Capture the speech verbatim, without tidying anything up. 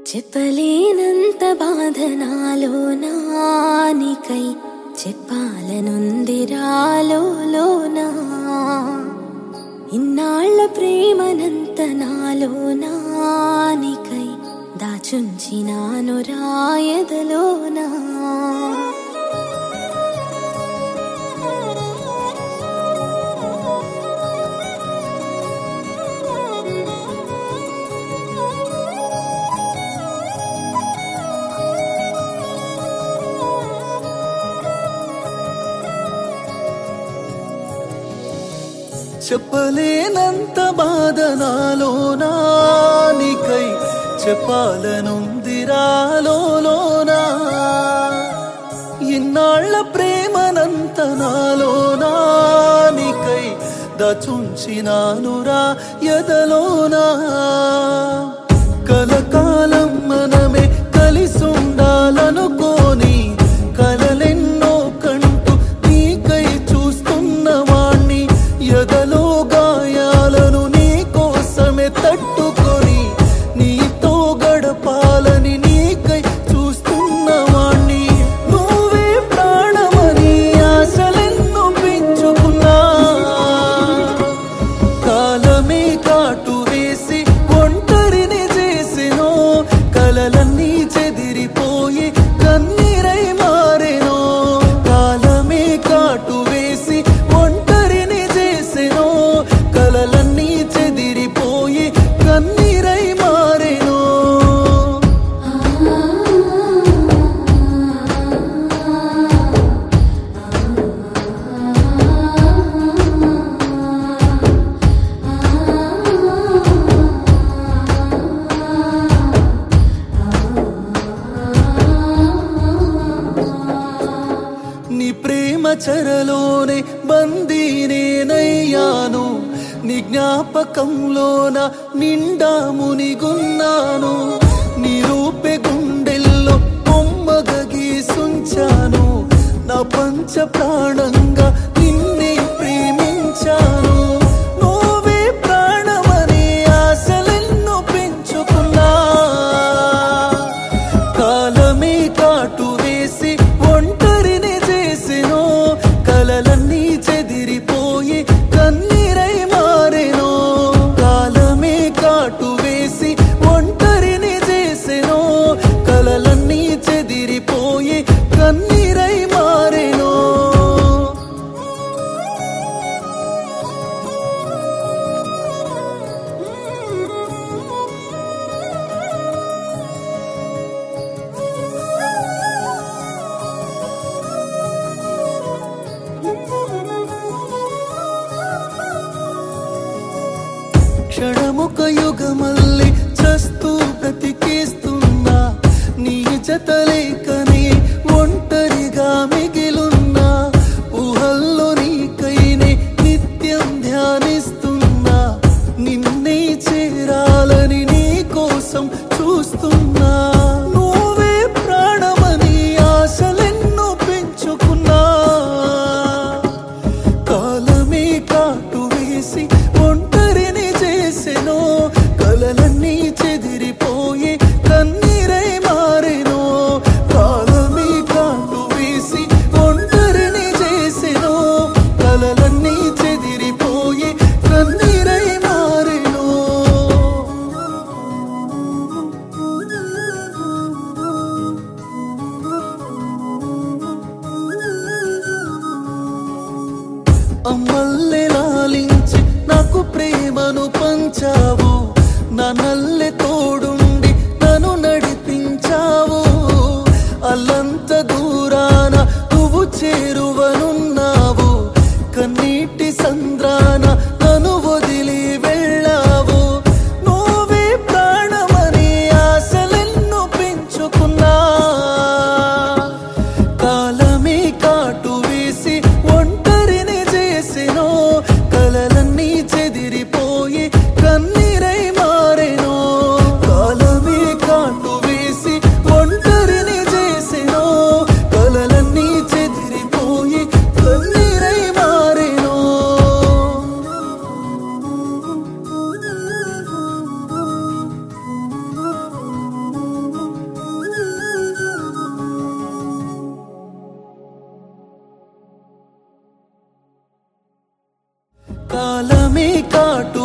చెప్పలేనంత బాధ నాలో నానికై చెప్పాలనుందిరాలోనా ఇన్నాళ్ళ ప్రేమనంత నాలో నానికై దాచుంచినాను రాయదలోనా చెప్పలేనంత బాధ నాలో నానికై చెప్పాలనుందిరాలోనా ఇన్నాళ్ళ ప్రేమనంత నాలో నానికై దాచుంచినాను రాయదలోనా కలకాలం మనమే కలిసుండాలనుకోని కలలెన్నో కంటూ నీకై చూస్తున్న వాణ్ణి ఎదలో గాయాలను నీ కోసమే తట్టుకొని నీతో గడపాలని నీకై చూస్తున్న వాణ్ణి నువ్వే ప్రాణమని ఆశలెన్నో పెంచుకున్నా కాలమే కాటు వేసి ఒంటరిని చేసినో కలలన్నీ చెదిరిపోయి కన్నీరై మారెనో కాలమే కాటు వేసి ఒంటరిని చేసినో కలలన్నీ చెదిరిపోయి కన్నీరై మారెనో నీ ప్రేమ చెరలోనే బందీనేనయ్యాను నీ జ్ఞాపకంలోన నిండా మునిగున్నాను నీ రూపే గుండెల్లో బొమ్మగా గీసుంచాను నా పంచ ప్రాణంగా నిన్నే ప్రేమించాను నువ్వే ప్రాణమని ఆశలెన్నో పెంచుకున్నా కాలమే కాటు వేసి ఒంటరిని చేసినో కలలన్నీ చెదిరిపోయి కన్నీరై మారెనో కాలమే కాటు వేసి ఒంటరిని చేసినో కలలన్నీ చెదిరిపోయి కన్నీరై మారెనో క్షణముక యుగమల్లి చస్తూ బ్రతికేస్తున్నా నీ జత లేకనే ఒంటరిగా మిగిలున్నా ఊహల్లో నీకైనే నిత్యం ధ్యానిస్తున్నా నిన్నే చేరాలని నీ కోసం చూస్తున్నా నువ్వే ప్రాణమని ఆశలెన్నో పెంచుకున్నా కాలమే కాటు వేసి ఒంటరిని చేసెనో కలలన్నీ చెదిరిపోయి కన్నీరై మారెనో కాలమే కాటు వేసి ఒంటరిని చేసెనో కలలన్నీ చెదిరిపోయి కన్నీరై మారెనో అమ్మల్లే లాలించి నాకు ప్రేమను పంచావు నా నల్లె తోడుండి నన్ను నడిపించావు అల్లంత దూరాన నువ్వు చేరువనున్నావు కన్నీటి సంద్రాన నన్ను వదిలి వెళ్ళావు నువ్వే ప్రాణమని ఆశలెన్నో పెంచుకున్నా కాలమే కాటు వేసి ఒంటరిని చేసినో కలలన్నీ చెదిరిపోయి కన్నీరై మారెనో కాలమే కాటు వేసి ఒంటరిని చేసినో కలలన్నీ చెదిరిపోయి కాలమే కాటు